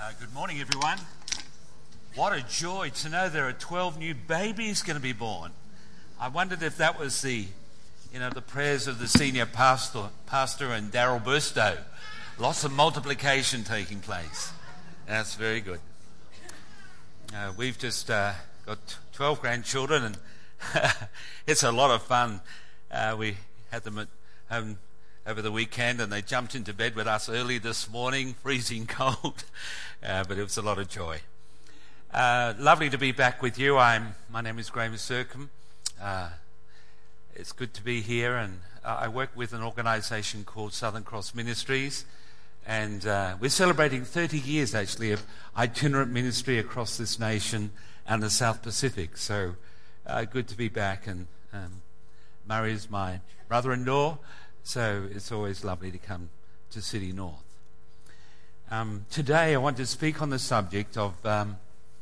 Good morning, everyone. What a joy to know there are 12 new babies going to be born. I wondered if that was the prayers of the senior pastor and Daryl Burstow. Lots of multiplication taking place. That's very good. We've just got 12 grandchildren, and it's a lot of fun. We had them at home over the weekend, and they jumped into bed with us early this morning, freezing cold, but it was a lot of joy. Lovely to be back with you. My name is Graham Sercombe. It's good to be here, and I work with an organisation called Southern Cross Ministries, and we're celebrating 30 years, actually, of itinerant ministry across this nation and the South Pacific. So good to be back, and Murray's my brother-in-law, so it's always lovely to come to City North. Today I want to speak on the subject of the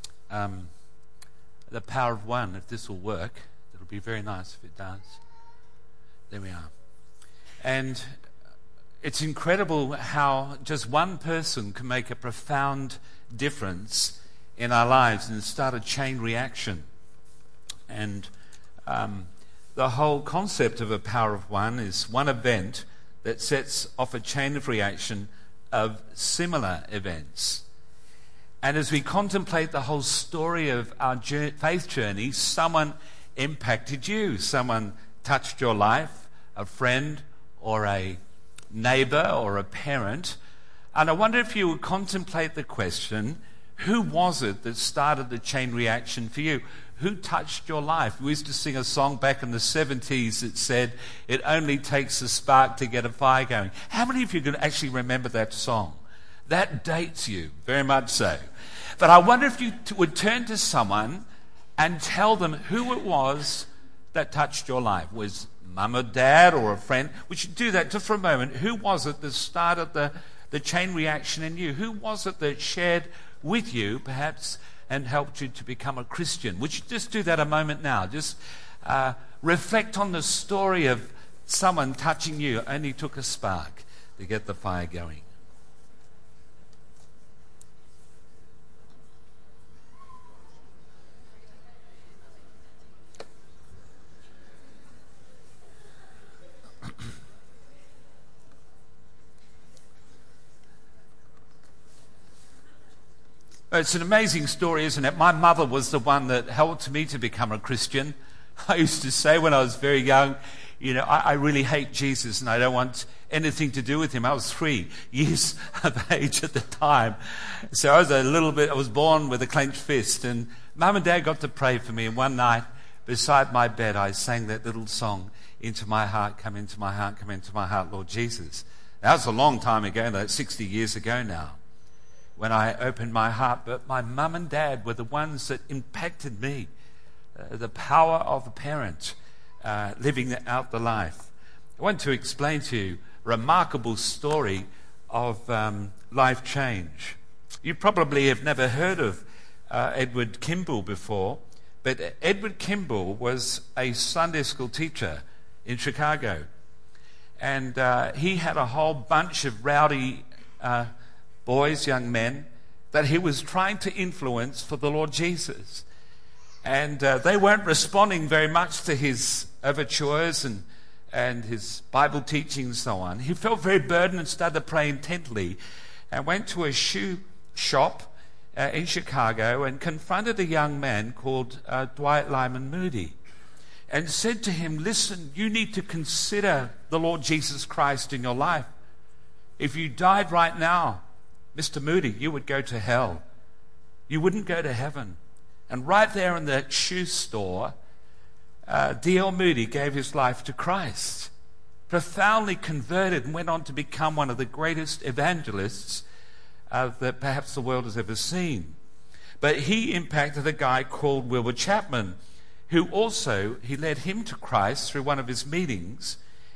power of one. If this will work, it'll be very nice if it does. There we are. And it's incredible how just one person can make a profound difference in our lives and start a chain reaction. And the whole concept of a power of one is one event that sets off a chain of reaction of similar events. And as we contemplate the whole story of our faith journey, someone impacted you, someone touched your life, a friend or a neighbor or a parent. And I wonder if you would contemplate the question, who was it that started the chain reaction for you? Who touched your life? We used to sing a song back in the 70s that said, "It only takes a spark to get a fire going." How many of you can actually remember that song? That dates you, very much so. But I wonder if you would turn to someone and tell them who it was that touched your life. Was mum or dad or a friend? We should do that just for a moment. Who was it that started the chain reaction in you? Who was it that shared with you, perhaps, and helped you to become a Christian? Would you just do that a moment now? Just reflect on the story of someone touching you. It only took a spark to get the fire going. It's an amazing story, isn't it? My mother was the one that helped me to become a Christian. I used to say when I was very young, I really hate Jesus and I don't want anything to do with him. I was 3 years of age at the time. So I was born with a clenched fist, and Mum and Dad got to pray for me. And one night, beside my bed, I sang that little song, "Into my heart, come into my heart, come into my heart, Lord Jesus." That was a long time ago, that's 60 years ago now, when I opened my heart. But my mum and dad were the ones that impacted me. The power of a parent living out the life. I want to explain to you a remarkable story of life change. You probably have never heard of Edward Kimball before, but Edward Kimball was a Sunday school teacher in Chicago. And he had a whole bunch of rowdy boys, young men, that he was trying to influence for the Lord Jesus. And they weren't responding very much to his overtures and his Bible teaching and so on. He felt very burdened and started to pray intently, and went to a shoe shop in Chicago and confronted a young man called Dwight Lyman Moody, and said to him, "Listen, you need to consider the Lord Jesus Christ in your life. If you died right now, Mr. Moody, you would go to hell. You wouldn't go to heaven." And right there in that shoe store, D.L. Moody gave his life to Christ, profoundly converted, and went on to become one of the greatest evangelists that perhaps the world has ever seen. But he impacted a guy called Wilbur Chapman, who also, he led him to Christ through one of his meetings.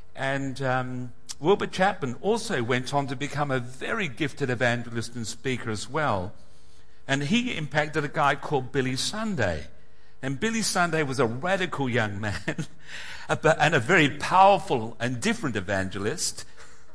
And Wilbur Chapman also went on to become a very gifted evangelist and speaker as well. And he impacted a guy called Billy Sunday. And Billy Sunday was a radical young man and a very powerful and different evangelist.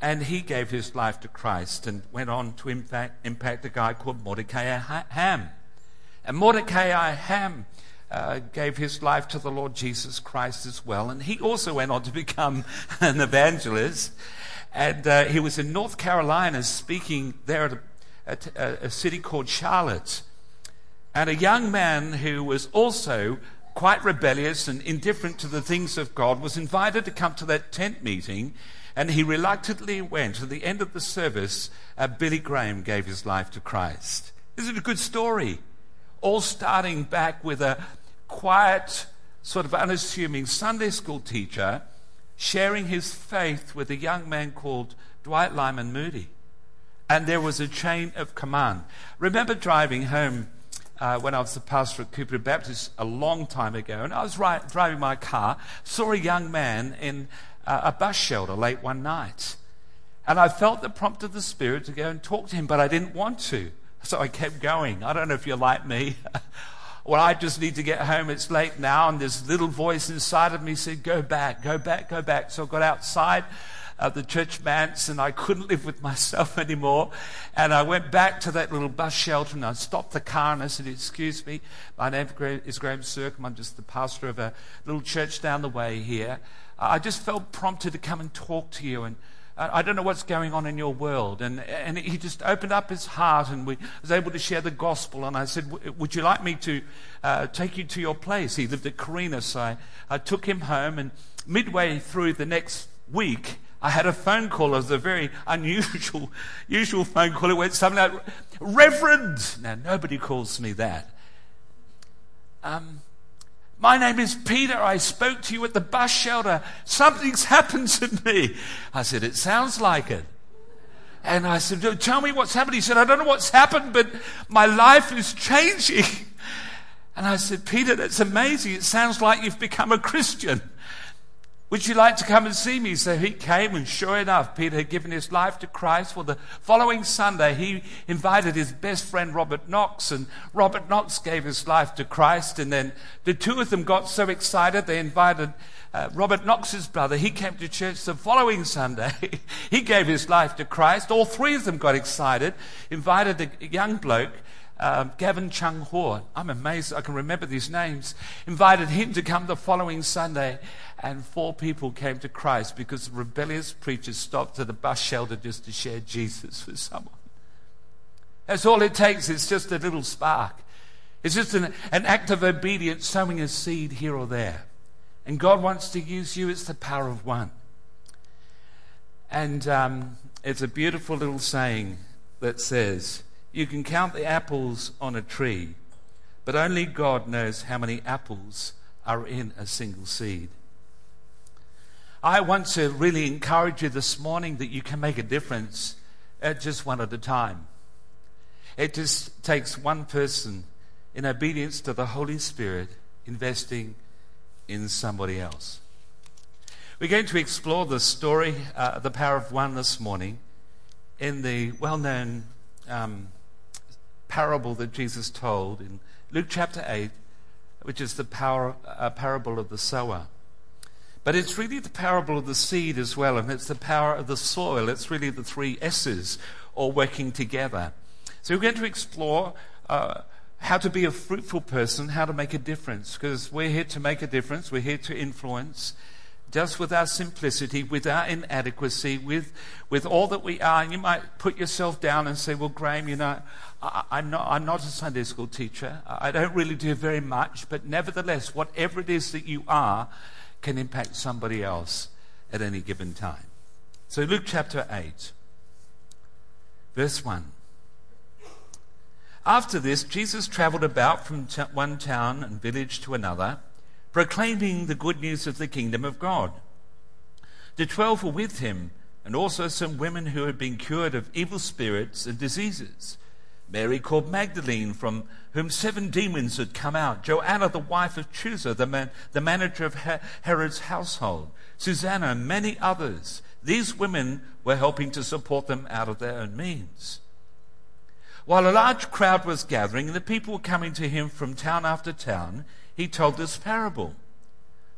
And he gave his life to Christ and went on to impact a guy called Mordecai Ham. And Mordecai Ham gave his life to the Lord Jesus Christ as well. And he also went on to become an evangelist. And he was in North Carolina speaking there at a city called Charlotte. And a young man who was also quite rebellious and indifferent to the things of God was invited to come to that tent meeting, and he reluctantly went. At the end of the service, Billy Graham gave his life to Christ. Isn't it a good story? All starting back with a quiet, sort of unassuming Sunday school teacher sharing his faith with a young man called Dwight Lyman Moody. And there was a chain of command. Remember driving home when I was the pastor at Cooper Baptist a long time ago, and I was driving my car, saw a young man in a bus shelter late one night. And I felt the prompt of the Spirit to go and talk to him, but I didn't want to. So I kept going. I don't know if you're like me. Well, I just need to get home. It's late now. And this little voice inside of me said, go back, go back, go back. So I got outside the church manse, and I couldn't live with myself anymore. And I went back to that little bus shelter, and I stopped the car, and I said, excuse me, my name is Graham Circum. I'm just the pastor of a little church down the way here. I just felt prompted to come and talk to you, and I don't know what's going on in your world. And he just opened up his heart, and we was able to share the gospel. And I said, would you like me to take you to your place? He lived at Carina, so I took him home, and midway through the next week, I had a phone call. It was a very unusual phone call. It went something like, Reverend. Now, nobody calls me that. My name is Peter. I spoke to you at the bus shelter. Something's happened to me. I said, it sounds like it. And I said, tell me what's happened. He said, I don't know what's happened, but my life is changing. And I said, Peter, that's amazing. It sounds like you've become a Christian. Would you like to come and see me? So he came, and sure enough, Peter had given his life to Christ. Well, the following Sunday, he invited his best friend, Robert Knox, and Robert Knox gave his life to Christ. And then the two of them got so excited, they invited Robert Knox's brother. He came to church the following Sunday. He gave his life to Christ. All three of them got excited, invited a young bloke, Gavin Chung Ho. I'm amazed I can remember these names. Invited him to come the following Sunday, and 4 people came to Christ because the rebellious preachers stopped at a bus shelter just to share Jesus with someone. That's all it takes. It's just a little spark. It's just an act of obedience, sowing a seed here or there. And God wants to use you. It's the power of one. And it's a beautiful little saying that says, you can count the apples on a tree, but only God knows how many apples are in a single seed. I want to really encourage you this morning that you can make a difference just one at a time. It just takes one person in obedience to the Holy Spirit investing in somebody else. We're going to explore the story, the power of one, this morning in the well-known parable that Jesus told in Luke chapter 8, which is the parable of the sower. But it's really the parable of the seed as well, and it's the power of the soil. It's really the 3 S's all working together. So we're going to explore how to be a fruitful person, how to make a difference, because we're here to make a difference. We're here to influence, just with our simplicity, with our inadequacy, with all that we are. And you might put yourself down and say, well, Graham, you know, I'm not a Sunday school teacher. I don't really do very much. But nevertheless, whatever it is that you are can impact somebody else at any given time. So Luke chapter 8, verse 1. After this, Jesus traveled about from one town and village to another, proclaiming the good news of the kingdom of God. The 12 were with him, and also some women who had been cured of evil spirits and diseases. Mary called Magdalene, from whom 7 demons had come out. Joanna, the wife of Chuza, the manager of Herod's household. Susanna, and many others. These women were helping to support them out of their own means. While a large crowd was gathering and the people were coming to him from town after town, he told this parable.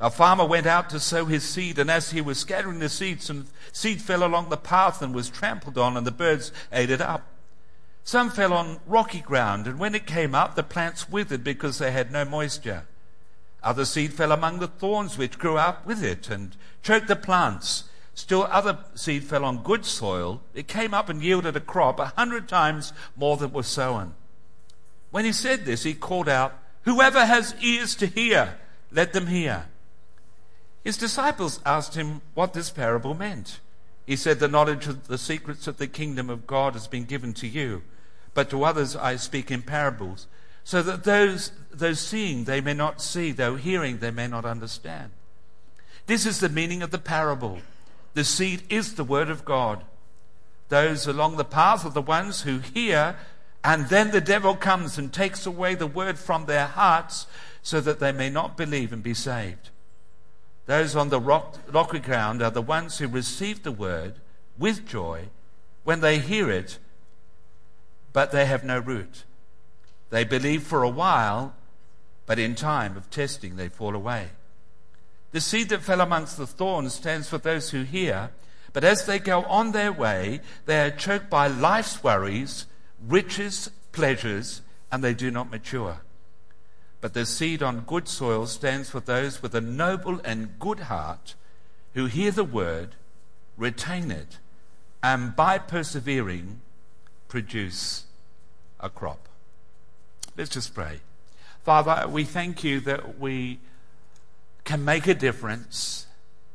A farmer went out to sow his seed, and as he was scattering the seed, some seed fell along the path and was trampled on, and the birds ate it up. Some fell on rocky ground, and when it came up, the plants withered because they had no moisture. Other seed fell among the thorns which grew up with it and choked the plants. Still other seed fell on good soil. It came up and yielded a crop 100 times more than was sown. When he said this, he called out, "Whoever has ears to hear, let them hear." His disciples asked him what this parable meant. He said, "The knowledge of the secrets of the kingdom of God has been given to you, but to others I speak in parables, so that those seeing they may not see, though hearing they may not understand. This is the meaning of the parable. The seed is the word of God. Those along the path are the ones who hear, and then the devil comes and takes away the word from their hearts, so that they may not believe and be saved. Those on the rocky ground are the ones who receive the word with joy when they hear it, but they have no root. They believe for a while, but in time of testing they fall away. The seed that fell amongst the thorns stands for those who hear, but as they go on their way, they are choked by life's worries, riches, pleasures, and they do not mature. But the seed on good soil stands for those with a noble and good heart who hear the word, retain it, and by persevering produce a crop. Let's just pray. Father, we thank you that we can make a difference.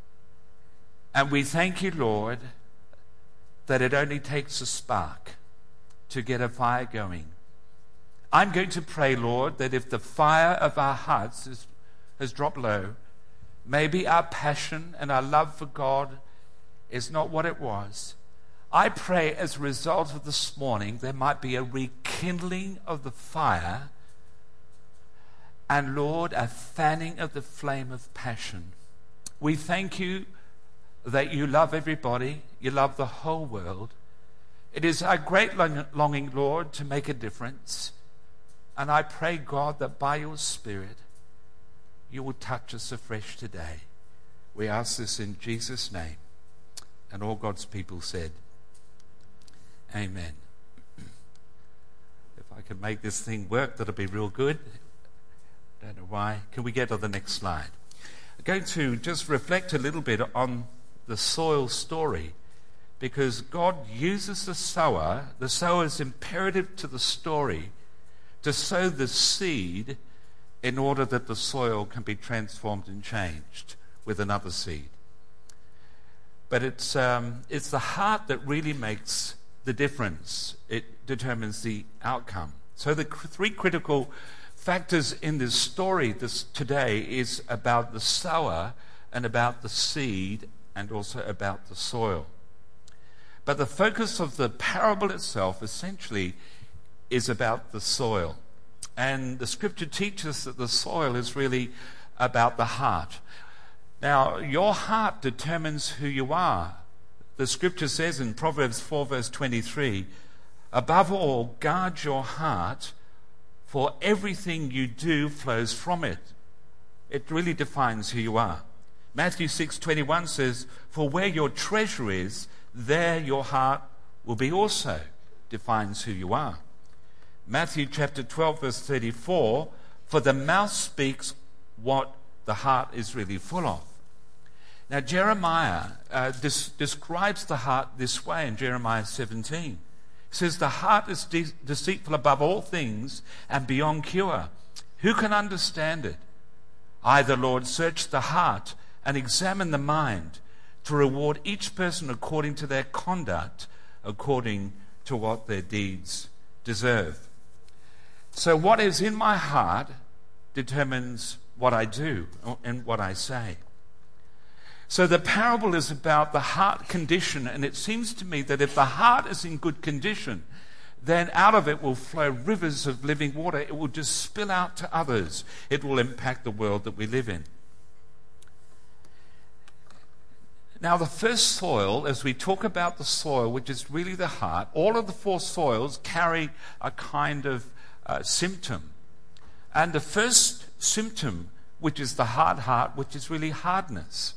And we thank you, Lord, that it only takes a spark to get a fire going. I'm going to pray, Lord, that if the fire of our hearts has dropped low, maybe our passion and our love for God is not what it was. I pray as a result of this morning, there might be a rekindling of the fire and, Lord, a fanning of the flame of passion. We thank you that you love everybody. You love the whole world. It is our great longing, Lord, to make a difference. And I pray, God, that by your Spirit, you will touch us afresh today. We ask this in Jesus' name. And all God's people said, Amen. If I can make this thing work, that'll be real good. Don't know why. Can we get to the next slide? I'm going to just reflect a little bit on the soil story, because God uses the sower. The sower is imperative to the story to sow the seed in order that the soil can be transformed and changed with another seed. But it's the heart that really makes the difference. It determines the outcome. So the three critical factors in this story today is about the sower and about the seed and also about the soil. But the focus of the parable itself essentially is about the soil. And the scripture teaches that the soil is really about the heart. Now, your heart determines who you are. The scripture says in Proverbs 4 verse 23, above all, guard your heart, for everything you do flows from it. It really defines who you are. Matthew 6:21 says, for where your treasure is, there your heart will be also. Defines who you are. Matthew chapter 12 verse 34, for the mouth speaks what the heart is really full of. Now Jeremiah describes the heart this way in Jeremiah 17. He says the heart is deceitful above all things and beyond cure. Who can understand it? I, the Lord, search the heart and examine the mind to reward each person according to their conduct, according to what their deeds deserve. So what is in my heart determines what I do and what I say. So the parable is about the heart condition, and it seems to me that if the heart is in good condition, then out of it will flow rivers of living water. It will just spill out to others. It will impact the world that we live in. Now, the first soil, as we talk about the soil, which is really the heart, all of the four soils carry a kind of symptom. And the first symptom which is the hard heart, which is really hardness.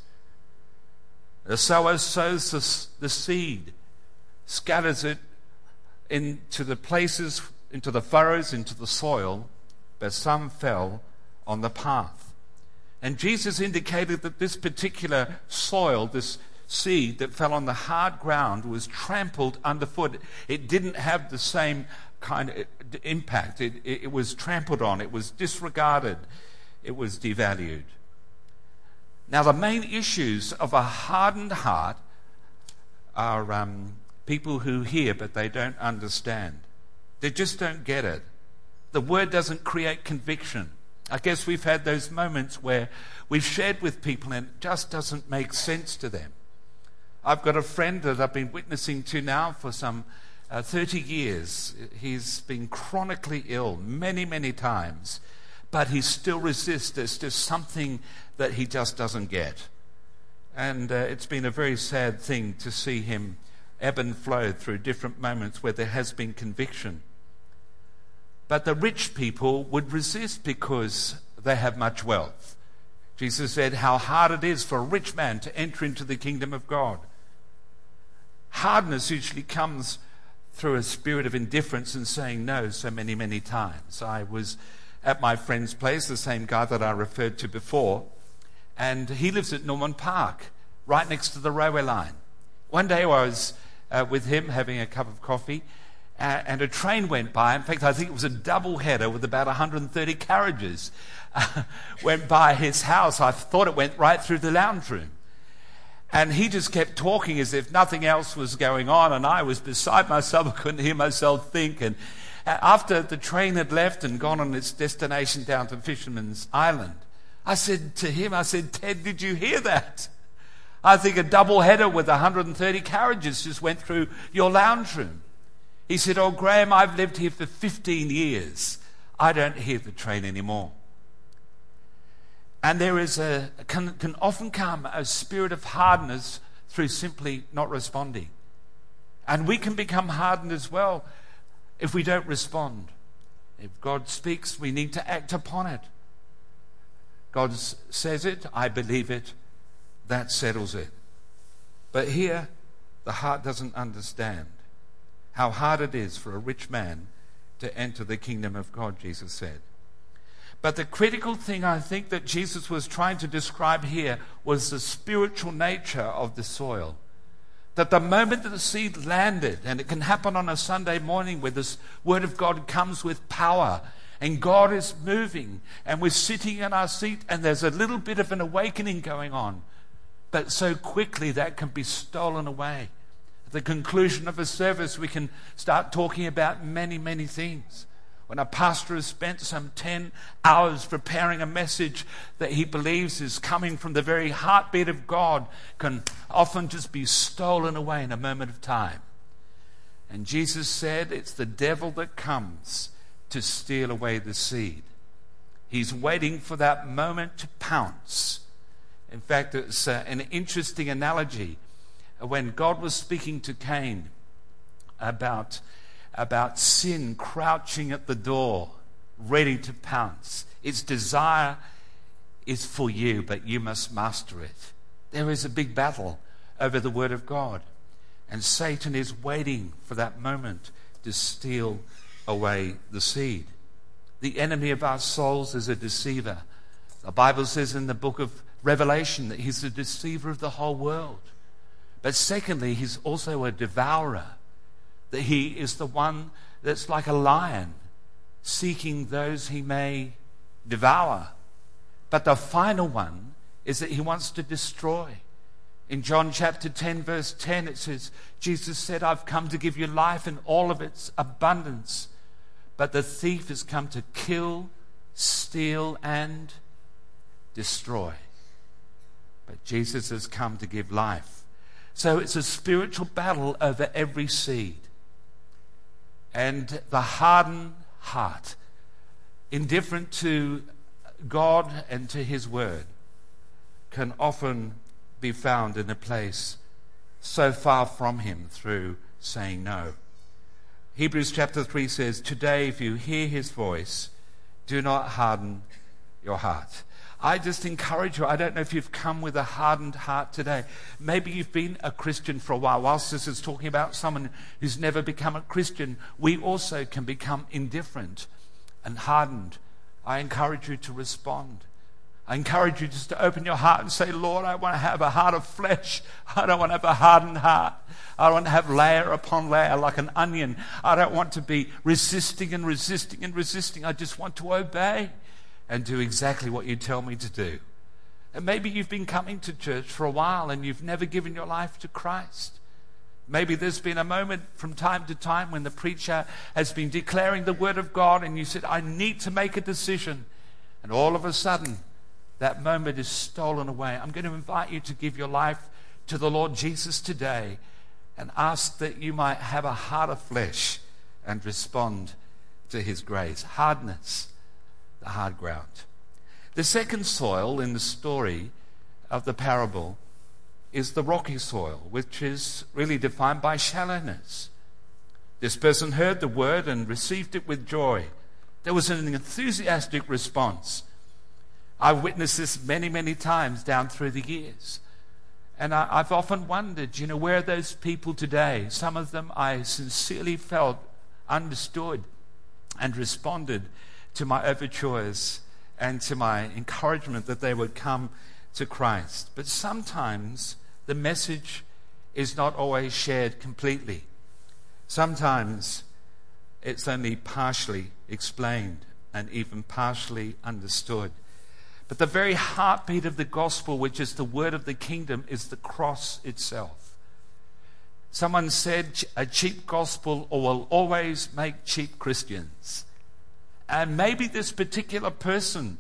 The sower sows the seed, scatters it into the places, into the furrows, into the soil, but some fell on the path. And Jesus indicated that this particular soil, this seed that fell on the hard ground, was trampled underfoot. It didn't have the same kind of impact. It was trampled on. It was disregarded. It was devalued. Now, the main issues of a hardened heart are people who hear but they don't understand. They just don't get it. The word doesn't create conviction. I guess we've had those moments where we've shared with people and it just doesn't make sense to them. I've got a friend that I've been witnessing to now for some 30 years. He's been chronically ill many, many times, but he still resists. There's just something that he just doesn't get. And it's been a very sad thing to see him ebb and flow through different moments where there has been conviction. But the rich people would resist because they have much wealth. Jesus said how hard it is for a rich man to enter into the kingdom of God. Hardness usually comes through a spirit of indifference and saying no so many, many times. I was at my friend's place, the same guy that I referred to before, and he lives at Norman Park, right next to the railway line. One day I was with him having a cup of coffee, and a train went by. In fact, I think it was a double header with about 130 carriages went by his house. I thought it went right through the lounge room. And he just kept talking as if nothing else was going on, and I was beside myself. I couldn't hear myself think. And after the train had left and gone on its destination down to Fisherman's Island, I said to him, Ted, did you hear that? I think a double header with 130 carriages just went through your lounge room. He said, oh, Graham, I've lived here for 15 years. I don't hear the train anymore. And there is can often come a spirit of hardness through simply not responding. And we can become hardened as well if we don't respond. If God speaks, we need to act upon it. God says it, I believe it, that settles it. But here, the heart doesn't understand how hard it is for a rich man to enter the kingdom of God, Jesus said. But the critical thing I think that Jesus was trying to describe here was the spiritual nature of the soil. That the moment that the seed landed, and it can happen on a Sunday morning where this word of God comes with power, and God is moving, and we're sitting in our seat, and there's a little bit of an awakening going on. But so quickly that can be stolen away. At the conclusion of a service, we can start talking about many, many things. When a pastor has spent some 10 hours preparing a message that he believes is coming from the very heartbeat of God, can often just be stolen away in a moment of time. And Jesus said it's the devil that comes to steal away the seed. He's waiting for that moment to pounce. In fact, it's an interesting analogy. When God was speaking to Cain about sin crouching at the door, ready to pounce. Its desire is for you, but you must master it. There is a big battle over the word of God, and Satan is waiting for that moment to steal away the seed. The enemy of our souls is a deceiver. The Bible says in the book of Revelation that he's the deceiver of the whole world. But secondly, he's also a devourer. That he is the one that's like a lion, seeking those he may devour. But the final one is that he wants to destroy. In John chapter 10, verse 10, it says, Jesus said, I've come to give you life in all of its abundance. But the thief has come to kill, steal, and destroy. But Jesus has come to give life. So it's a spiritual battle over every seed. And the hardened heart, indifferent to God and to his word, can often be found in a place so far from him through saying no. Hebrews chapter 3 says, today if you hear his voice, do not harden your heart. I just encourage you. I don't know if you've come with a hardened heart today. Maybe you've been a Christian for a while. Whilst this is talking about someone who's never become a Christian, we also can become indifferent and hardened. I encourage you to respond. I encourage you just to open your heart and say, Lord, I want to have a heart of flesh. I don't want to have a hardened heart. I don't want to have layer upon layer like an onion. I don't want to be resisting and resisting and resisting. I just want to obey and do exactly what you tell me to do. And maybe you've been coming to church for a while and you've never given your life to Christ. Maybe there's been a moment from time to time when the preacher has been declaring the word of God and you said, I need to make a decision. And all of a sudden, that moment is stolen away. I'm going to invite you to give your life to the Lord Jesus today and ask that you might have a heart of flesh and respond to his grace. Hardness, the hard ground. The second soil in the story of the parable is the rocky soil, which is really defined by shallowness. This person heard the word and received it with joy. There was an enthusiastic response. I've witnessed this many, many times down through the years. And I've often wondered, where are those people today? Some of them I sincerely felt understood and responded to my overtures and to my encouragement that they would come to Christ. But sometimes the message is not always shared completely. Sometimes it's only partially explained and even partially understood. But the very heartbeat of the gospel, which is the word of the kingdom, is the cross itself. Someone said a cheap gospel will always make cheap Christians. And maybe this particular person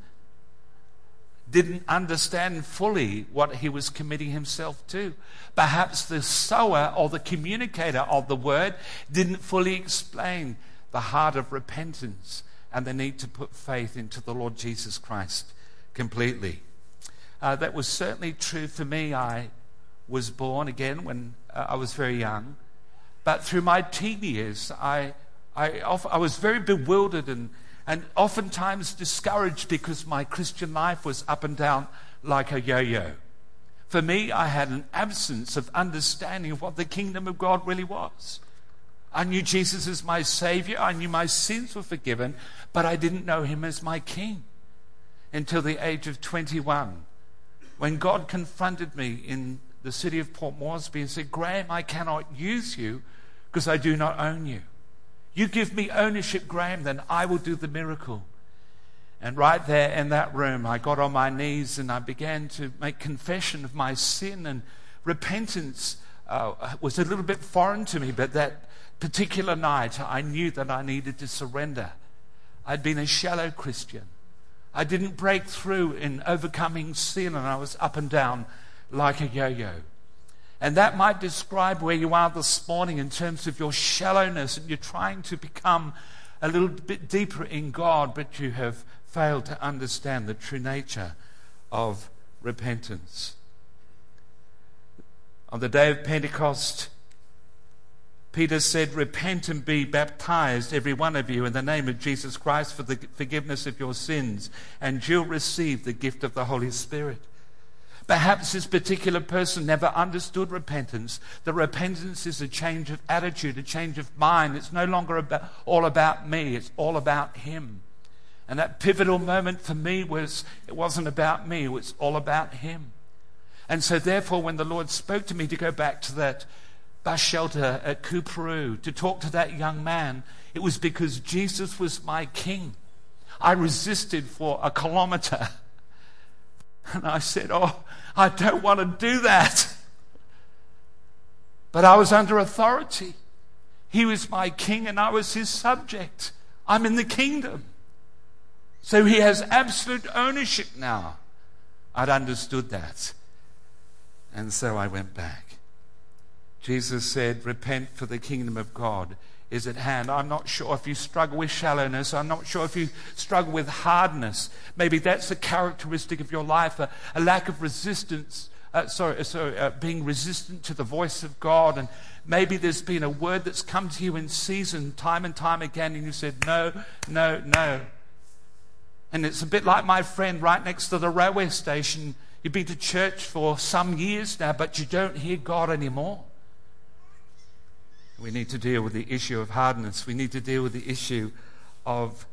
didn't understand fully what he was committing himself to. Perhaps the sower or the communicator of the word didn't fully explain the heart of repentance and the need to put faith into the Lord Jesus Christ completely. That was certainly true for me. I was born again when I was very young. But through my teen years, I was very bewildered and oftentimes discouraged because my Christian life was up and down like a yo-yo. For me, I had an absence of understanding of what the kingdom of God really was. I knew Jesus as my Savior. I knew my sins were forgiven, but I didn't know him as my King until the age of 21, when God confronted me in the city of Port Moresby and said, Graham, I cannot use you because I do not own you. You give me ownership, Graham, then I will do the miracle. And right there in that room, I got on my knees and I began to make confession of my sin. And repentance was a little bit foreign to me, but that particular night, I knew that I needed to surrender. I'd been a shallow Christian. I didn't break through in overcoming sin, and I was up and down like a yo-yo. And that might describe where you are this morning in terms of your shallowness, and you're trying to become a little bit deeper in God, but you have failed to understand the true nature of repentance. On the day of Pentecost, Peter said, repent and be baptized, every one of you, in the name of Jesus Christ for the forgiveness of your sins, and you'll receive the gift of the Holy Spirit. Perhaps this particular person never understood repentance. The repentance is a change of attitude, a change of mind. It's no longer all about me. It's all about him. And that pivotal moment for me it wasn't about me. It was all about him. And so therefore, when the Lord spoke to me to go back to that bus shelter at Coorparoo to talk to that young man, it was because Jesus was my King. I resisted for a kilometer. And I said, I don't want to do that. But I was under authority. He was my King and I was his subject. I'm in the kingdom. So he has absolute ownership now. I'd understood that. And so I went back. Jesus said, repent, for the kingdom of God is at hand. I'm not sure if you struggle with shallowness. I'm not sure if you struggle with hardness. Maybe that's a characteristic of your life, a lack of resistance, being resistant to the voice of God. And maybe there's been a word that's come to you in season time and time again, and you said, no, no, no. And it's a bit like my friend right next to the railway station. You've been to church for some years now, but you don't hear God anymore. We need to deal with the issue of hardness. We need to deal with the issue of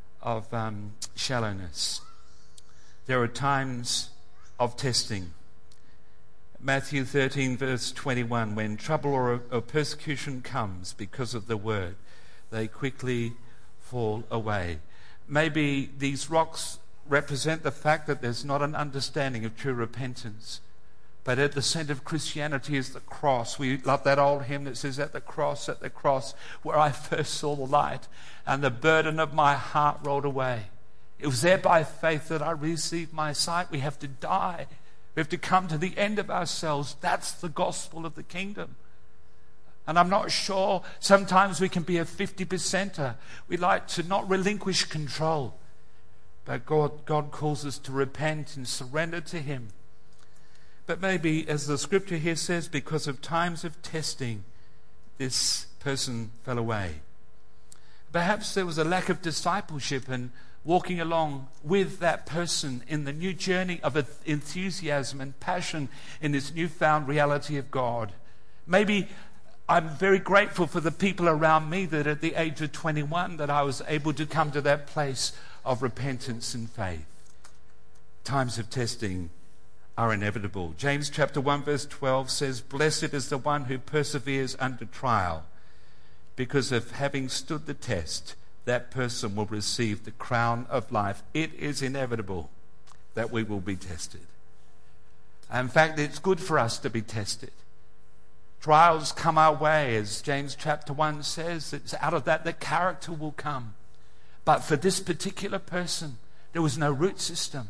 shallowness. There are times of testing. Matthew 13 verse 21, when trouble or persecution comes because of the word, they quickly fall away. Maybe these rocks represent the fact that there's not an understanding of true repentance. But at the center of Christianity is the cross. We love that old hymn that says, at the cross, where I first saw the light, and the burden of my heart rolled away. It was there by faith that I received my sight. We have to die. We have to come to the end of ourselves. That's the gospel of the kingdom. And I'm not sure, sometimes we can be a 50%er. We like to not relinquish control. But God calls us to repent and surrender to Him. But maybe, as the scripture here says, because of times of testing, this person fell away. Perhaps there was a lack of discipleship and walking along with that person in the new journey of enthusiasm and passion in this newfound reality of God. Maybe I'm very grateful for the people around me that at the age of 21 that I was able to come to that place of repentance and faith. Times of testing are inevitable. James chapter 1 verse 12 says, "Blessed is the one who perseveres under trial, because of having stood the test, that person will receive the crown of life." It is inevitable that we will be tested. In fact, it's good for us to be tested. Trials come our way, as James chapter 1 says. It's out of that character will come. But for this particular person, there was no root system.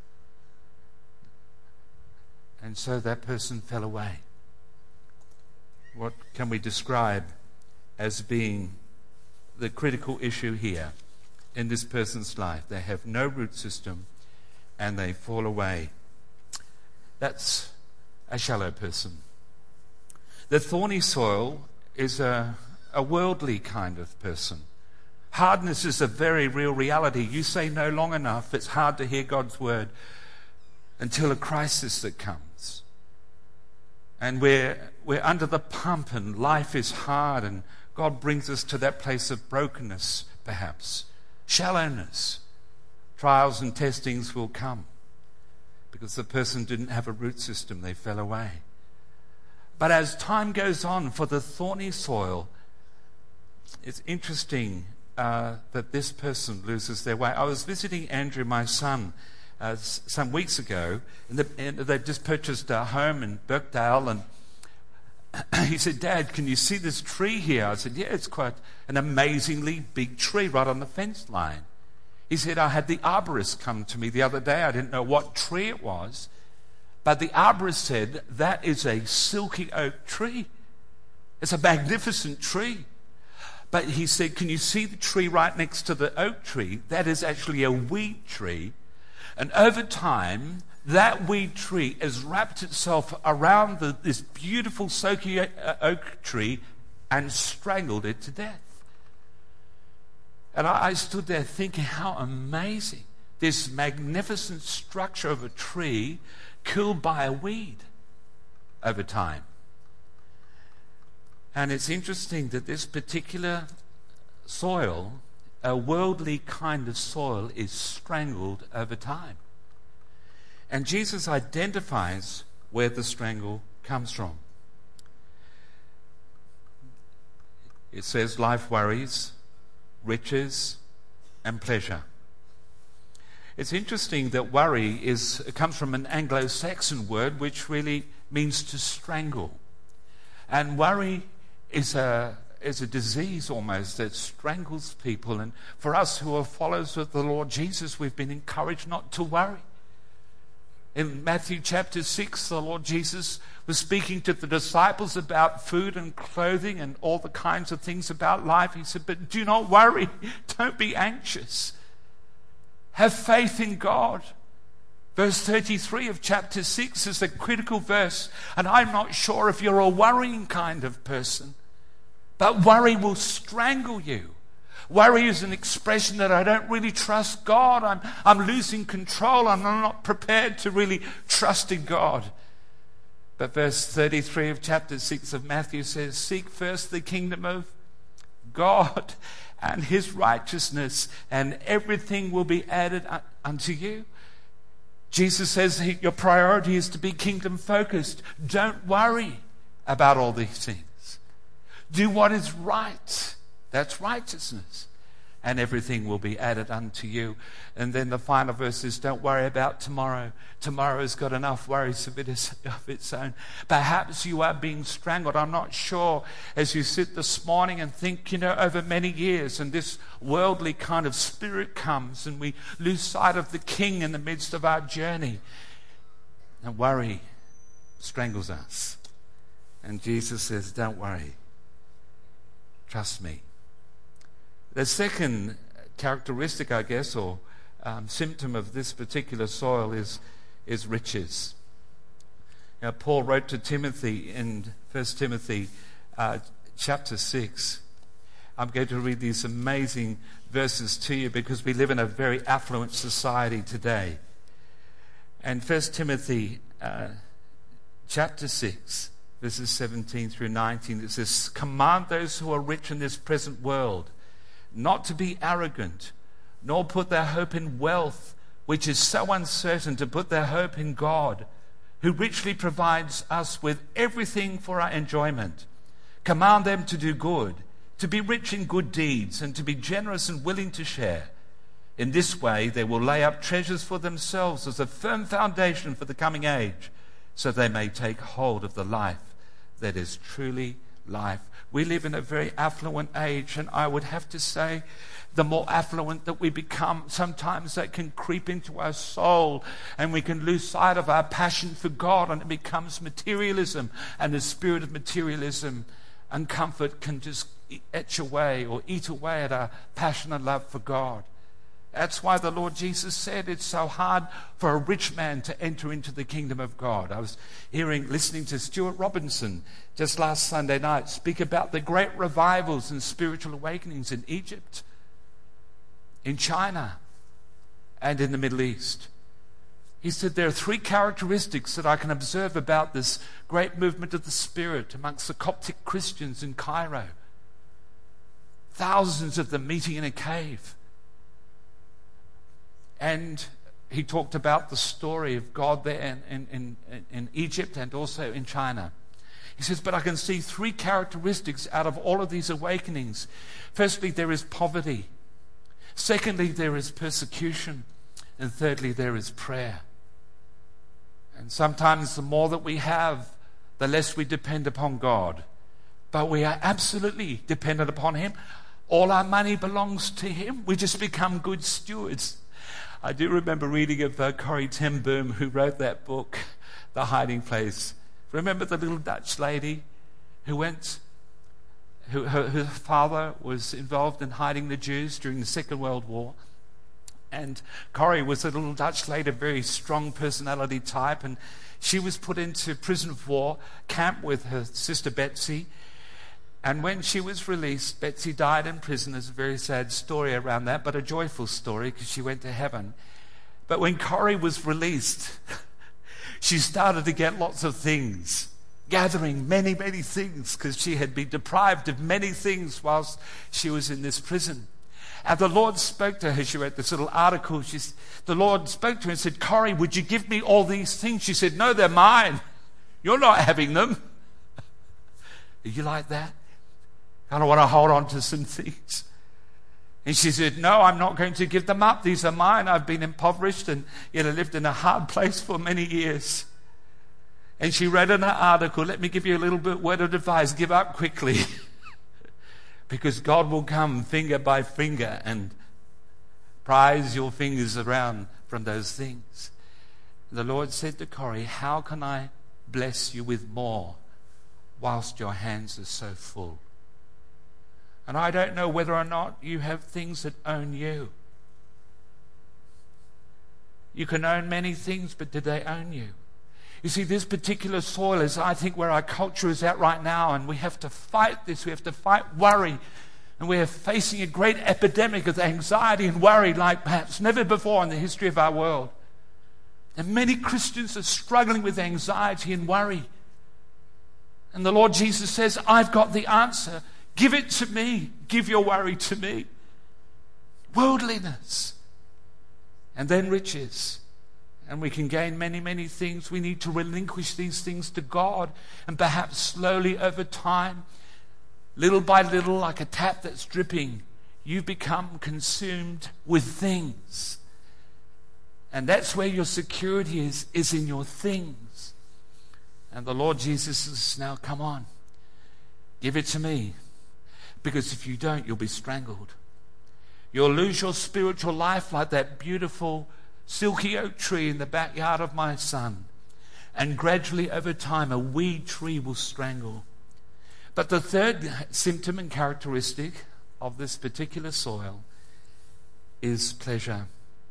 And so that person fell away. What can we describe as being the critical issue here in this person's life? They have no root system and they fall away. That's a shallow person. The thorny soil is a worldly kind of person. Hardness is a very real reality. You say no long enough, it's hard to hear God's word until a crisis that comes. And we're under the pump and life is hard and God brings us to that place of brokenness, perhaps. Shallowness. Trials and testings will come because the person didn't have a root system. They fell away. But as time goes on for the thorny soil, it's interesting that this person loses their way. I was visiting Andrew, my son, some weeks ago, and they've just purchased a home in Birkdale, and he said, "Dad, can you see this tree here?" I said, "Yeah, it's quite an amazingly big tree right on the fence line." He said, "I had the arborist come to me the other day. I didn't know what tree it was, but the arborist said, that is a silky oak tree. It's a magnificent tree." But he said, "Can you see the tree right next to the oak tree? That is actually a weed tree. And over time, that weed tree has wrapped itself around this beautiful silky oak tree and strangled it to death." And I stood there thinking, how amazing. This magnificent structure of a tree killed by a weed over time. And it's interesting that this particular soil, a worldly kind of soil, is strangled over time. And Jesus identifies where the strangle comes from. It says life worries, riches, and pleasure. It's interesting that worry comes from an Anglo-Saxon word which really means to strangle. And worry is a disease almost that strangles people. And for us who are followers of the Lord Jesus, we've been encouraged not to worry. In Matthew chapter 6, the Lord Jesus was speaking to the disciples about food and clothing and all the kinds of things about life. He said, "But do not worry. Don't be anxious. Have faith in God." Verse 33 of chapter 6 is the critical verse. And I'm not sure if you're a worrying kind of person, but worry will strangle you. Worry is an expression that I don't really trust God. I'm losing control. I'm not prepared to really trust in God. But verse 33 of chapter 6 of Matthew says, seek first the kingdom of God and his righteousness, and everything will be added unto you. Jesus says your priority is to be kingdom focused. Don't worry about all these things. Do what is right. That's righteousness. And everything will be added unto you. And then the final verse is, don't worry about tomorrow. Tomorrow's got enough worries of its own. Perhaps you are being strangled. I'm not sure, as you sit this morning and think, over many years, and this worldly kind of spirit comes and we lose sight of the King in the midst of our journey. And worry strangles us. And Jesus says, don't worry. Trust me. The second characteristic, I guess, or symptom of this particular soil is riches. Now, Paul wrote to Timothy in 1 Timothy chapter 6. I'm going to read these amazing verses to you because we live in a very affluent society today. And 1 Timothy chapter 6, verses 17 through 19, it says, command those who are rich in this present world not to be arrogant, nor put their hope in wealth, which is so uncertain, to put their hope in God, who richly provides us with everything for our enjoyment. Command them to do good, to be rich in good deeds, and to be generous and willing to share. In this way, they will lay up treasures for themselves as a firm foundation for the coming age, so they may take hold of the life that is truly life. We live in a very affluent age, and I would have to say the more affluent that we become, sometimes that can creep into our soul and we can lose sight of our passion for God, and it becomes materialism, and the spirit of materialism and comfort can just etch away or eat away at our passion and love for God. That's why the Lord Jesus said it's so hard for a rich man to enter into the kingdom of God. I was listening to Stuart Robinson just last Sunday night speak about the great revivals and spiritual awakenings in Egypt, in China, and in the Middle East. He said there are three characteristics that I can observe about this great movement of the Spirit amongst the Coptic Christians in Cairo. Thousands of them meeting in a cave. And he talked about the story of God there in Egypt and also in China. He says, but I can see three characteristics out of all of these awakenings. Firstly, there is poverty. Secondly, there is persecution. And thirdly, there is prayer. And sometimes the more that we have, the less we depend upon God. But we are absolutely dependent upon Him. All our money belongs to Him. We just become good stewards. I do remember reading of Corrie ten Boom, who wrote that book, The Hiding Place. Remember the little Dutch lady who her father was involved in hiding the Jews during the Second World War. And Corrie was a little Dutch lady, a very strong personality type, and she was put into prison of war camp with her sister Betsy. And when she was released, Betsy died in prison. There's a very sad story around that, but a joyful story because she went to heaven. But when Corrie was released, she started to get lots of things, gathering many, many things, because she had been deprived of many things whilst she was in this prison. And the Lord spoke to her. She wrote this little article. The Lord spoke to her and said, Corrie, would you give me all these things? She said, no, they're mine. You're not having them. Are you like that? I don't want to hold on to some things. And she said, no, I'm not going to give them up. These are mine. I've been impoverished and lived in a hard place for many years. And she read in her article, let me give you a little bit word of advice. Give up quickly. Because God will come finger by finger and prise your fingers around from those things. The Lord said to Corrie, how can I bless you with more whilst your hands are so full? And I don't know whether or not you have things that own you. You can own many things, but do they own you? You see, this particular soil is, I think, where our culture is at right now, and we have to fight this. We have to fight worry. And we're facing a great epidemic of anxiety and worry like perhaps never before in the history of our world. And many Christians are struggling with anxiety and worry. And the Lord Jesus says, I've got the answer. Give it to me. Give your worry to me. Worldliness. And then riches. And we can gain many, many things. We need to relinquish these things to God. And perhaps slowly over time, little by little, like a tap that's dripping, you become consumed with things. And that's where your security is in your things. And the Lord Jesus says, now come on, give it to me. Because if you don't, you'll be strangled. You'll lose your spiritual life like that beautiful silky oak tree in the backyard of my son. And gradually over time, a weed tree will strangle. But the third symptom and characteristic of this particular soil is pleasure.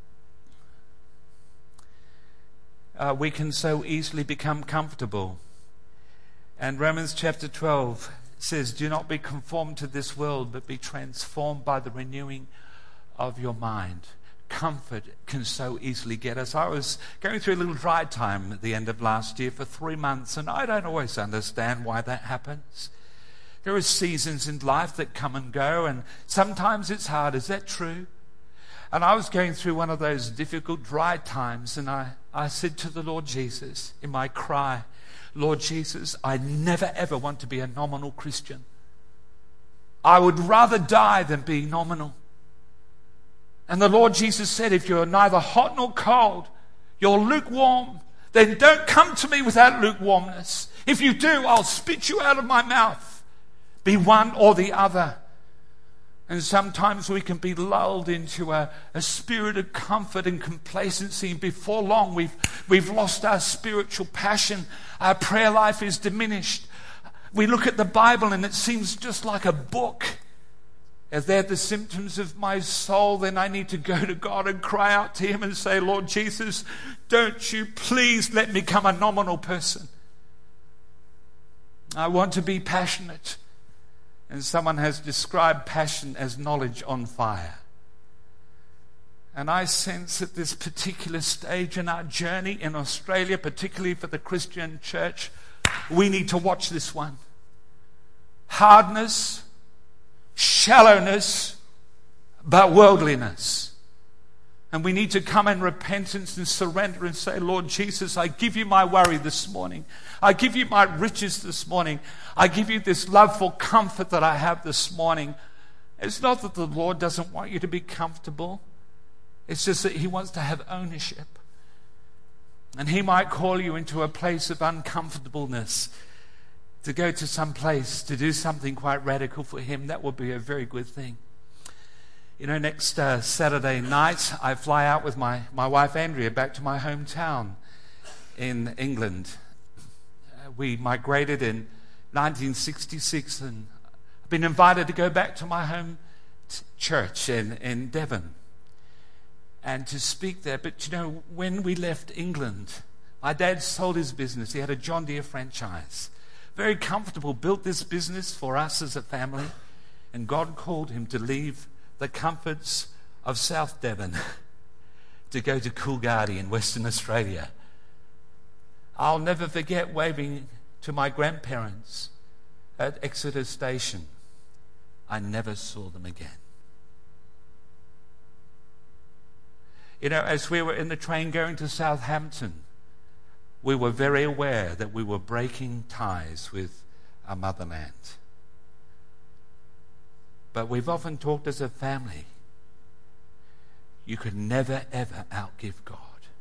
We can so easily become comfortable. And Romans chapter 12 says, do not be conformed to this world, but be transformed by the renewing of your mind. Comfort can so easily get us. I was going through a little dry time at the end of last year for 3 months, and I don't always understand why that happens. There are seasons in life that come and go, and sometimes it's hard. Is that true? And I was going through one of those difficult dry times, and I said to the Lord Jesus in my cry, Lord Jesus, I never ever want to be a nominal Christian. I would rather die than be nominal. And the Lord Jesus said, if you're neither hot nor cold, you're lukewarm, then don't come to me with that lukewarmness. If you do, I'll spit you out of my mouth. Be one or the other. And sometimes we can be lulled into a spirit of comfort and complacency. And before long, we've lost our spiritual passion. Our prayer life is diminished. We look at the Bible and it seems just like a book. If they're the symptoms of my soul, then I need to go to God and cry out to Him and say, Lord Jesus, don't you please let me become a nominal person. I want to be passionate. And someone has described passion as knowledge on fire. And I sense at this particular stage in our journey in Australia, particularly for the Christian church, we need to watch this one. Hardness, shallowness, but worldliness. And we need to come in repentance and surrender and say, Lord Jesus, I give you my worry this morning. I give you my riches this morning. I give you this love for comfort that I have this morning. It's not that the Lord doesn't want you to be comfortable. It's just that He wants to have ownership. And He might call you into a place of uncomfortableness, to go to some place, to do something quite radical for Him. That would be a very good thing. You know, next Saturday night, I fly out with my wife Andrea back to my hometown in England. We migrated in 1966, and I've been invited to go back to my home church in Devon and to speak there. But you know, when we left England, my dad sold his business. He had a John Deere franchise. Very comfortable, built this business for us as a family, and God called him to leave the comforts of South Devon to go to Coolgardie in Western Australia. I'll never forget waving to my grandparents at Exeter Station. I never saw them again. You know, as we were in the train going to Southampton, we were very aware that we were breaking ties with our motherland. But we've often talked as a family, you could never ever outgive God.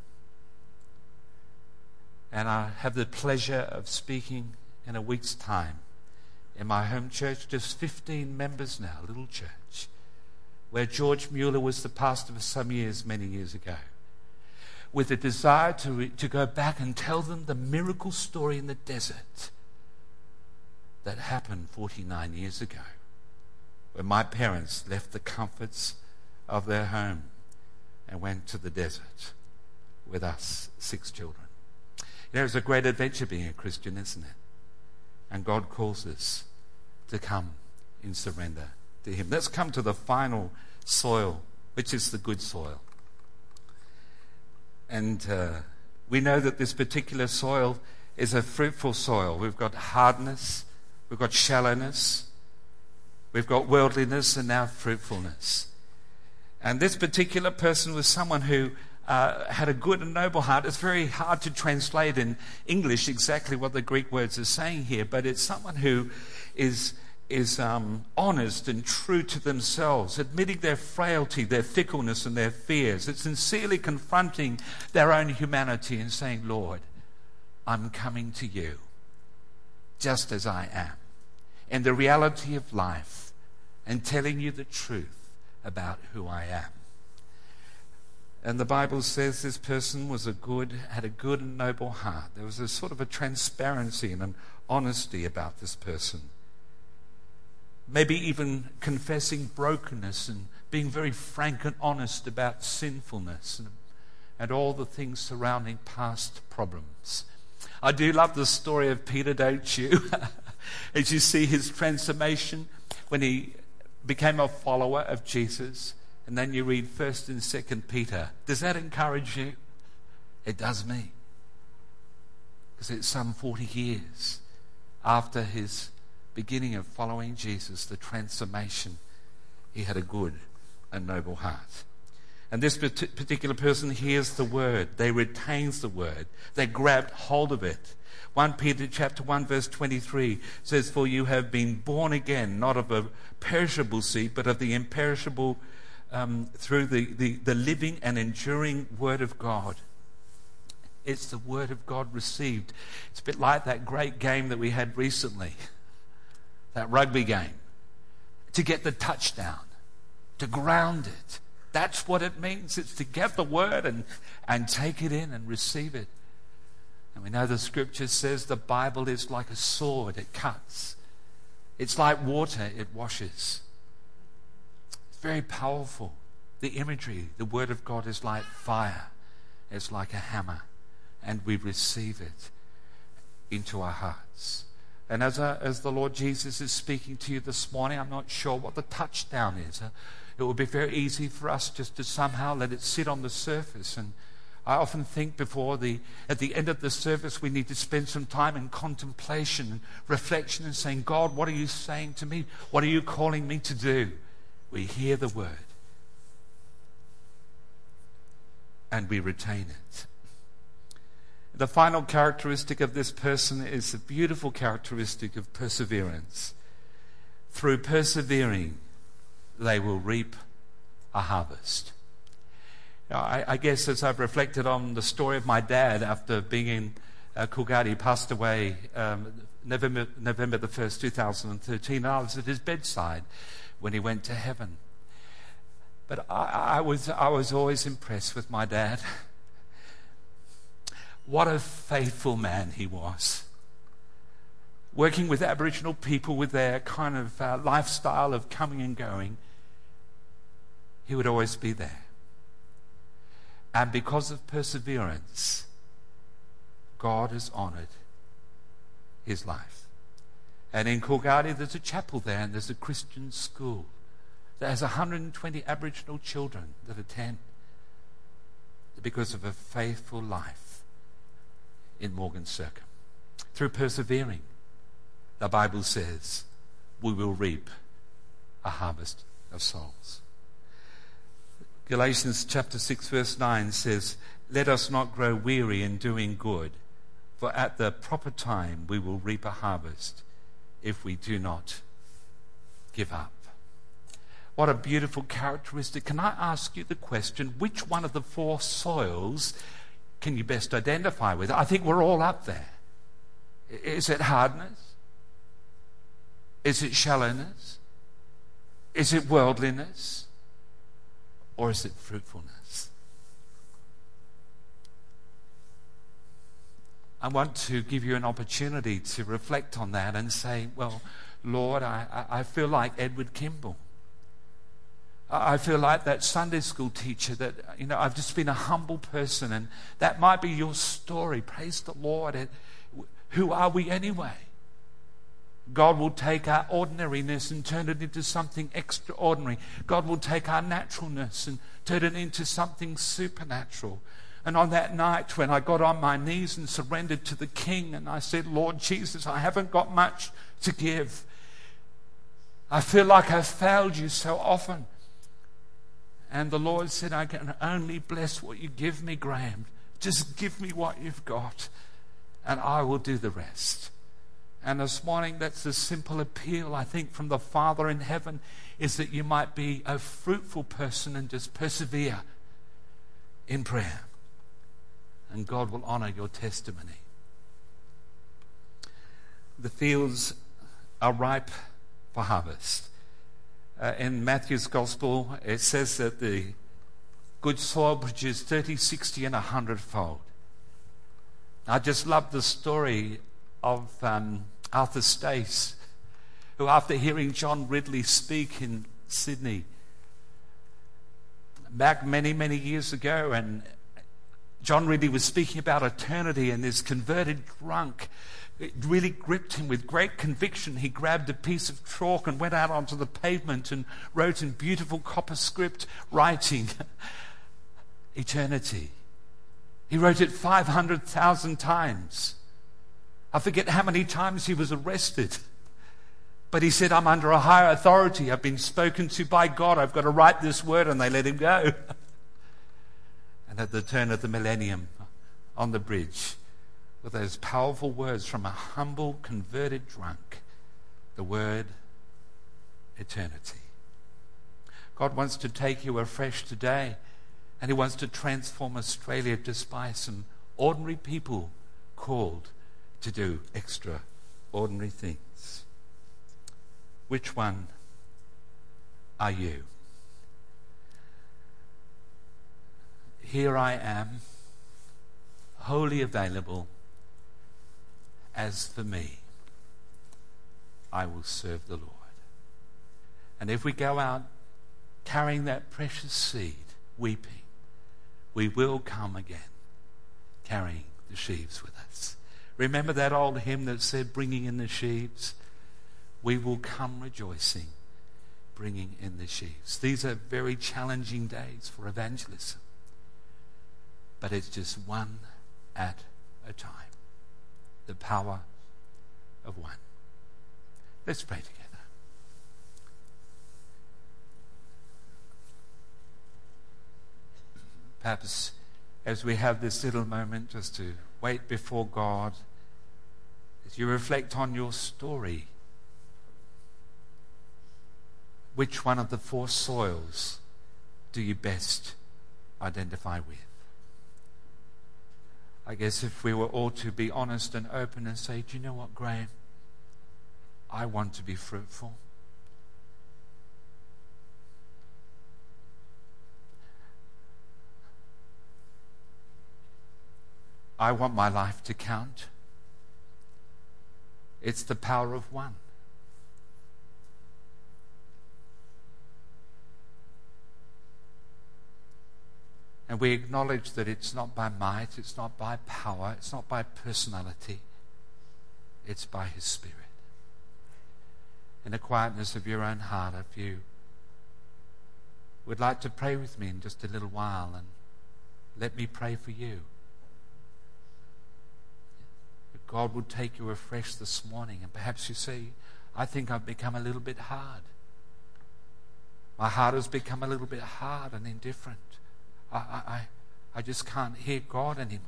And I have the pleasure of speaking in a week's time in my home church, just 15 members now, little church, where George Mueller was the pastor for some years, many years ago, with a desire to go back and tell them the miracle story in the desert that happened 49 years ago, when my parents left the comforts of their home and went to the desert with us 6 children. You know, it's a great adventure being a Christian, isn't it? And God calls us to come in surrender to him. Let's come to the final soil, which is the good soil. And we know that this particular soil is a fruitful soil. We've got hardness, we've got shallowness, we've got worldliness, and now fruitfulness. And this particular person was someone who had a good and noble heart. It's very hard to translate in English exactly what the Greek words are saying here, but it's someone who is honest and true to themselves, admitting their frailty, their fickleness, and their fears. It's sincerely confronting their own humanity and saying, Lord, I'm coming to you just as I am, in the reality of life, and telling you the truth about who I am. And the Bible says this person had a good and noble heart. There was a sort of a transparency and an honesty about this person. Maybe even confessing brokenness and being very frank and honest about sinfulness and all the things surrounding past problems. I do love the story of Peter, don't you? As you see his transformation when he became a follower of Jesus. And then you read 1st and 2nd Peter. Does that encourage you? It does me. Because it's some 40 years after his beginning of following Jesus, the transformation, he had a good and noble heart. And this particular person hears the word. They retains the word. They grabbed hold of it. 1 Peter chapter 1 verse 23 says, for you have been born again, not of a perishable seed, but of the imperishable through the living and enduring word of God. It's the word of God received. It's a bit like that great game that we had recently, that rugby game. To get the touchdown, to ground it. That's what it means. It's to get the word and take it in and receive it. And we know the scripture says the Bible is like a sword. It cuts. It's like water. It washes. It's very powerful. The imagery, the word of God is like fire. It's like a hammer. And we receive it into our hearts. And as the Lord Jesus is speaking to you this morning, I'm not sure what the touchdown is. It would be very easy for us just to somehow let it sit on the surface. And I often think at the end of the service, we need to spend some time in contemplation and reflection and saying, God, what are you saying to me? What are you calling me to do? We hear the word and we retain it. The final characteristic of this person is the beautiful characteristic of perseverance. Through persevering, they will reap a harvest. I guess as I've reflected on the story of my dad after being in Coolgardie, he passed away November the 1st, 2013. I was at his bedside when he went to heaven. But I was always impressed with my dad. What a faithful man he was. Working with Aboriginal people with their kind of lifestyle of coming and going, he would always be there. And because of perseverance, God has honored his life. And in Coolgardie, there's a chapel there and there's a Christian school that has 120 Aboriginal children that attend because of a faithful life in Morgan Circum. Through persevering, the Bible says, we will reap a harvest of souls. Galatians chapter 6 verse 9 says, let us not grow weary in doing good, for at the proper time we will reap a harvest if we do not give up. What a beautiful characteristic. Can I ask you the question, which one of the four soils can you best identify with? I think we're all up there. Is it hardness? Is it shallowness? Is it worldliness? Or is it fruitfulness? I want to give you an opportunity to reflect on that and say, well, Lord, I feel like Edward Kimball. I feel like that Sunday school teacher that, I've just been a humble person, and that might be your story. Praise the Lord. Who are we anyway? God will take our ordinariness and turn it into something extraordinary. God will take our naturalness and turn it into something supernatural. And on that night when I got on my knees and surrendered to the King and I said, Lord Jesus, I haven't got much to give. I feel like I've failed you so often. And the Lord said, I can only bless what you give me, Graham. Just give me what you've got and I will do the rest. And this morning, that's a simple appeal, I think, from the Father in heaven, is that you might be a fruitful person and just persevere in prayer. And God will honor your testimony. The fields are ripe for harvest. In Matthew's Gospel, it says that the good soil produces 30, 60, and 100-fold. I just love the story of Arthur Stace, who after hearing John Ridley speak in Sydney back many, many years ago, and John Ridley was speaking about eternity, and this converted drunk, it really gripped him with great conviction. He grabbed a piece of chalk and went out onto the pavement and wrote in beautiful copper script writing, eternity. He wrote it 500,000 times. I forget how many times he was arrested. But he said, I'm under a higher authority. I've been spoken to by God. I've got to write this word, and they let him go. And at the turn of the millennium, on the bridge, with those powerful words from a humble, converted drunk, the word eternity. God wants to take you afresh today, and he wants to transform Australia just by some ordinary people called to do extraordinary things. Which one are you? Here I am, wholly available. As for me, I will serve the Lord. And if we go out carrying that precious seed, weeping, we will come again carrying the sheaves with us. Remember that old hymn that said, bringing in the sheaves? We will come rejoicing, bringing in the sheaves. These are very challenging days for evangelism. But it's just one at a time. The power of one. Let's pray together. Perhaps as we have this little moment just to wait before God, as you reflect on your story, which one of the four soils do you best identify with? I guess if we were all to be honest and open and say, do you know what, Graham? I want to be fruitful. I want my life to count. It's the power of one. And we acknowledge that it's not by might, it's not by power, it's not by personality, it's by His Spirit. In the quietness of your own heart, if you would like to pray with me in just a little while, and let me pray for you. That God would take you afresh this morning, and perhaps you say, I think I've become a little bit hard. My heart has become a little bit hard and indifferent. I just can't hear God anymore.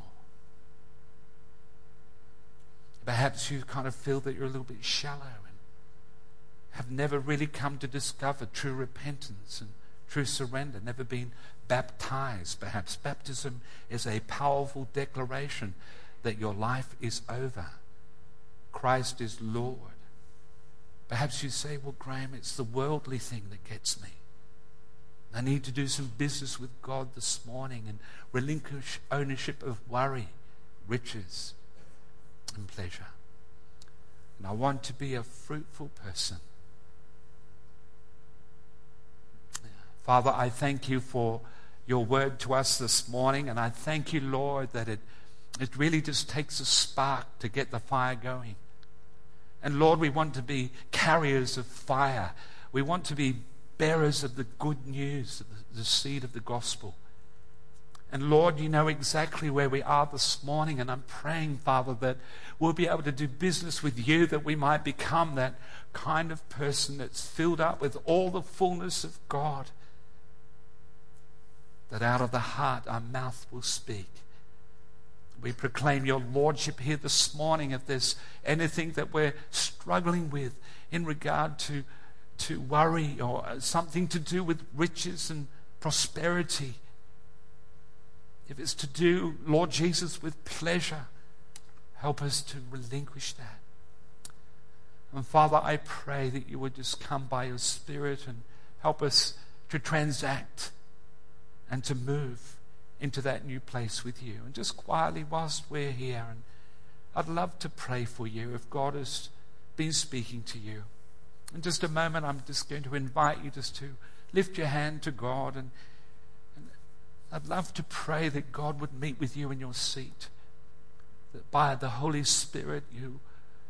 Perhaps you kind of feel that you're a little bit shallow and have never really come to discover true repentance and true surrender, never been baptized. Perhaps baptism is a powerful declaration that your life is over. Christ is Lord. Perhaps you say, well, Graham, it's the worldly thing that gets me. I need to do some business with God this morning and relinquish ownership of worry, riches, and pleasure. And I want to be a fruitful person. Father, I thank you for your word to us this morning, and I thank you, Lord, that it really just takes a spark to get the fire going. And Lord, we want to be carriers of fire. We want to be bearers of the good news, the seed of the gospel. And Lord, you know exactly where we are this morning, and I'm praying, Father, that we'll be able to do business with you, that we might become that kind of person that's filled up with all the fullness of God, that out of the heart our mouth will speak. We proclaim your lordship here this morning. If there's anything that we're struggling with in regard to worry or something to do with riches and prosperity, if it's to do, Lord Jesus, with pleasure, help us to relinquish that. And Father, I pray that you would just come by your Spirit and help us to transact and to move into that new place with you. And just quietly whilst we're here, and I'd love to pray for you if God has been speaking to you. In just a moment, I'm just going to invite you just to lift your hand to God, and I'd love to pray that God would meet with you in your seat, that by the Holy Spirit you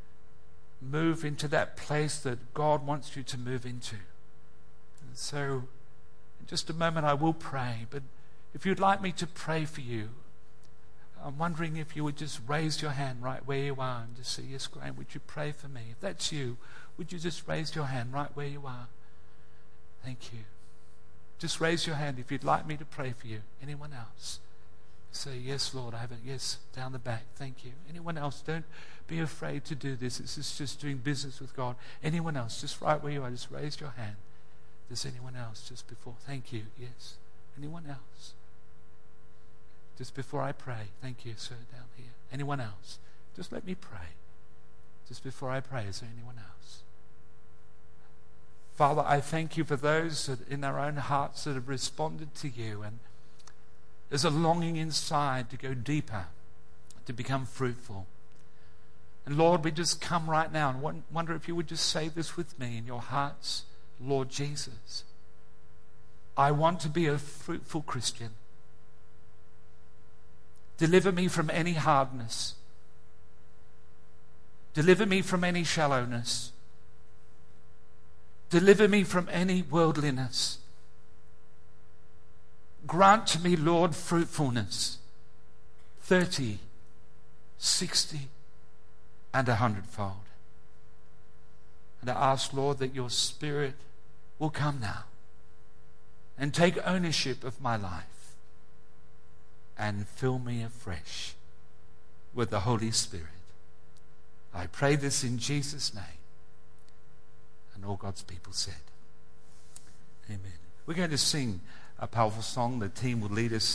move into that place that God wants you to move into. And so in just a moment I will pray, but if you'd like me to pray for you, I'm wondering if you would just raise your hand right where you are and just say, yes, Graham, would you pray for me? If that's you, would you just raise your hand right where you are? Thank you. Just raise your hand if you'd like me to pray for you. Anyone else? Say, yes, Lord, I have it. Yes, down the back. Thank you. Anyone else? Don't be afraid to do this. This is just doing business with God. Anyone else? Just right where you are. Just raise your hand. Does anyone else just before? Thank you. Yes. Anyone else? Just before I pray. Thank you, sir, down here. Anyone else? Just let me pray. Just before I pray, is there anyone else? Father, I thank you for those that in their own hearts that have responded to you, and there's a longing inside to go deeper, to become fruitful. And Lord, we just come right now and wonder if you would just say this with me in your hearts. Lord Jesus, I want to be a fruitful Christian. Deliver me from any hardness. Deliver me from any shallowness. Deliver me from any worldliness. Grant to me, Lord, fruitfulness, 30, 60, and 100-fold. And I ask, Lord, that your Spirit will come now and take ownership of my life and fill me afresh with the Holy Spirit. I pray this in Jesus' name. And all God's people said, amen. We're going to sing a powerful song. The team will lead us.